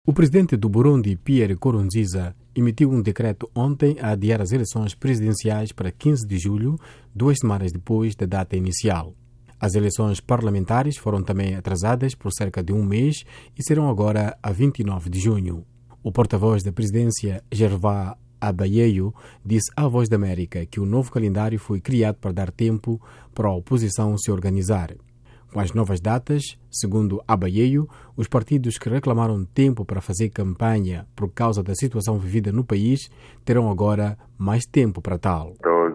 O presidente do Burundi, Pierre Nkurunziza, emitiu um decreto ontem a adiar as eleições presidenciais para 15 de julho, 2 semanas depois da data inicial. As eleições parlamentares foram também atrasadas por cerca de um mês e serão agora a 29 de junho. O porta-voz da presidência, Gervais Abayeyo, disse à Voz da América que o novo calendário foi criado para dar tempo para a oposição se organizar. Com as novas datas, segundo Abayeyo, os partidos que reclamaram tempo para fazer campanha por causa da situação vivida no país terão agora mais tempo para tal.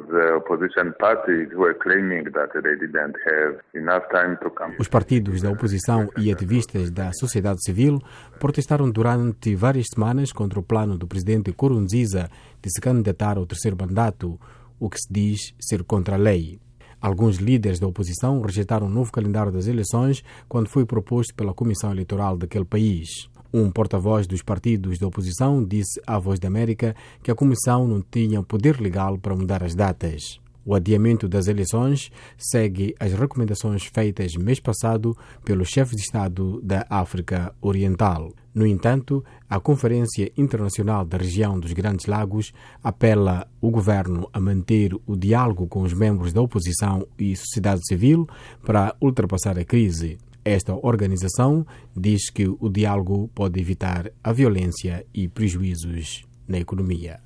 Os partidos da oposição e ativistas da sociedade civil protestaram durante várias semanas contra o plano do presidente Nkurunziza de se candidatar ao terceiro mandato, o que se diz ser contra a lei. Alguns líderes da oposição rejeitaram o novo calendário das eleições quando foi proposto pela Comissão Eleitoral daquele país. Um porta-voz dos partidos da oposição disse à Voz da América que a Comissão não tinha poder legal para mudar as datas. O adiamento das eleições segue as recomendações feitas mês passado pelo chefe de Estado da África Oriental. No entanto, a Conferência Internacional da Região dos Grandes Lagos apela o governo a manter o diálogo com os membros da oposição e sociedade civil para ultrapassar a crise. Esta organização diz que o diálogo pode evitar a violência e prejuízos na economia.